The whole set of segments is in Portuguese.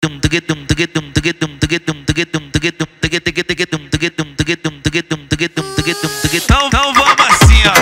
Então vamos assim, ó.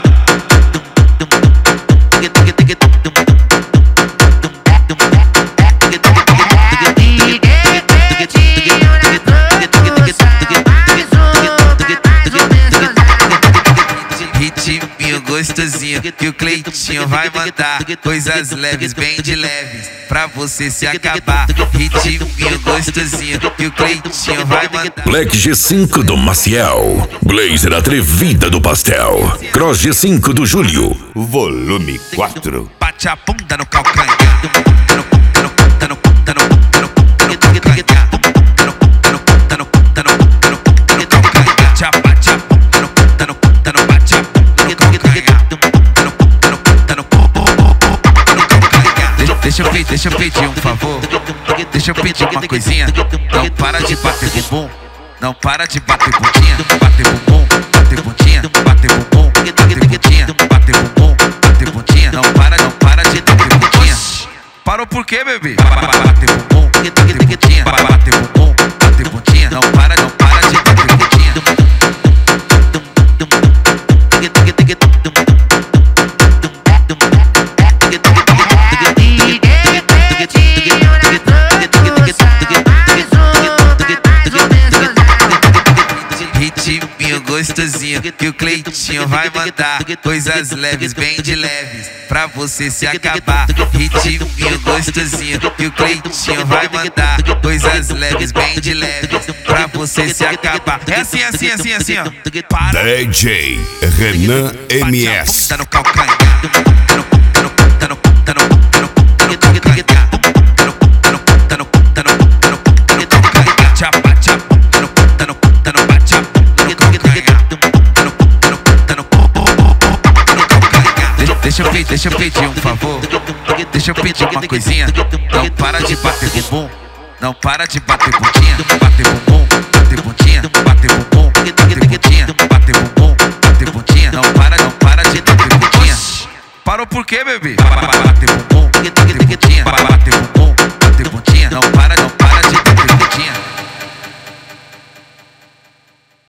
Ritminho gostosinho que o Cleitinho vai mandar. Coisas leves, bem de leves, pra você se acabar. Ritminho gostosinho que o Cleitinho vai mandar. Black G5 do Maciel, Blazer Atrevida do Pastel, Cross G5 do Júlio, volume 4. Bate a bunda no calcanhar. Deixa eu pedir um favor. Deixa eu pedir uma coisinha. Não para de bater bumbum. Não para de bater bundinha. Bater bumbum, bater bundinha. Bater bumbum, bater bundinha. Bater bumbum, bater bundinha. Não para de bater bundinha. Parou por quê, bebê? Bater bumbum, bater bundinha. Bater bumbum, bater bundinha. Não para de bater bundinha. Ritminho gostosinho que o Cleitinho vai mandar. Coisas leves, bem de leves, pra você se acabar. Ritminho gostosinho que o Cleitinho vai mandar. Coisas leves, bem de leves, pra você se acabar. É assim, assim, assim, assim, ó. Para. DJ Renan MS. Tá no calcanhar. Deixa eu pedir um favor. Deixa eu pedir uma coisinha. Não para de bater bumbum. Não para de bater bundinha. Bater bumbum, bater bundinha. Bater bumbum, bater bundinha. Bater bumbum, bater bundinha. Não para de bater bundinha. Parou por quê, bebê? Bater bumbum, bater bundinha. Bater bumbum, bater bundinha. Não para